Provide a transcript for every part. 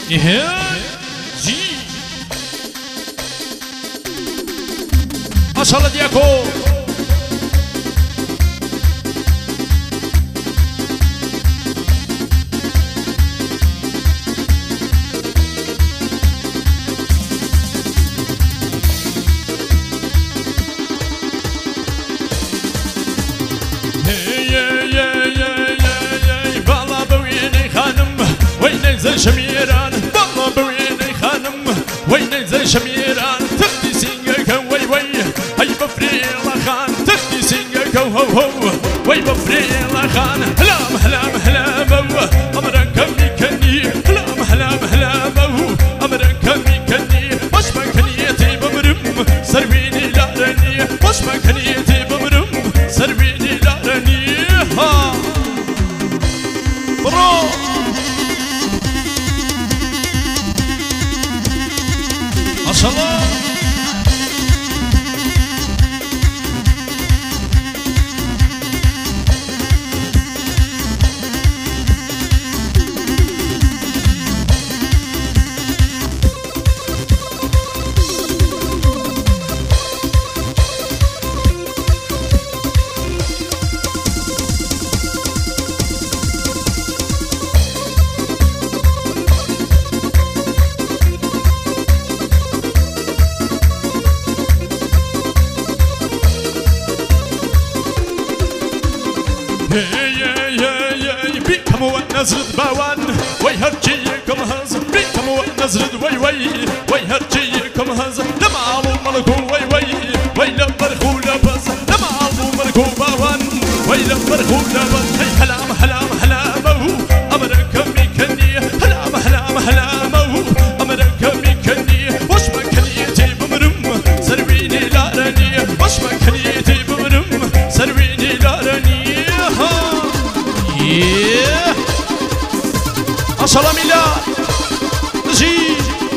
إيه جي ما شاء الله دياكو شميران بالله بويني خانم ويني زي شميران تخدي سينجك وي وي هاي بفريلا خان تخدي سينجك هو هو وي بفريلا خان هلام هلام هلام أمرك ميكني هلام هلام هلام أمرك ميكني وش مكنيتي بمرم سرويني لارني وش مكنيتي بمرم سرويني لارني ها برو ما شاء الله بيكم ونزرد باوان ويهرجيكم هز بيكم ونزرد وي وي ويهرجيكم هز لما عمو ملكو وي وي ويلبرخو لبز لما عمو ملكو باوان ويلبرخو لبز هي هلام هلام هلامه أمرك ميكني هلام هلام هلامه أمرك ميكني وش مكنيتي بمرم سرويني لارني وش مكنيتي بمرم سرويني لارني ما شاء الله ميلاد نجي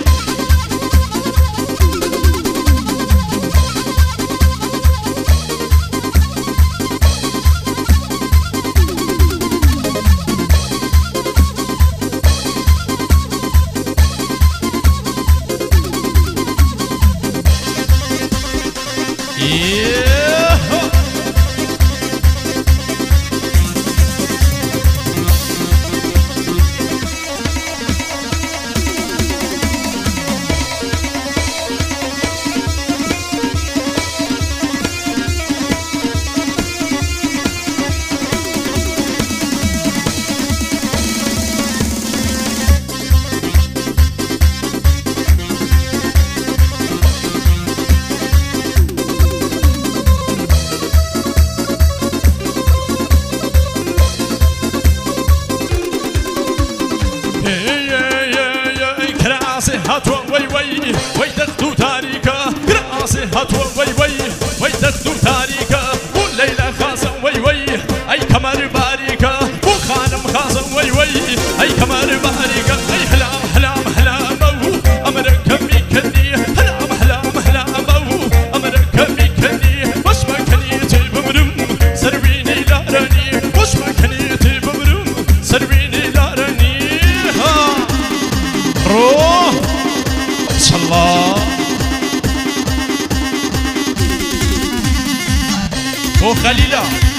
هاتوا وي وي وي تاخدو تاريكا راسي هاتوا وي وي وي تاخدو تاريكا والليلة خاصة وي وي أي كمر باريكا وخانم خاصة وي وي أي كمر باريكا أي هلام هلام هلامو أمرك ميكني هلام هلام هلامو أمرك ميكني وش مكنيتي بمرم سرويني لارني وش مكنيتي بمرم سرويني لارني ها روح الله وخليلة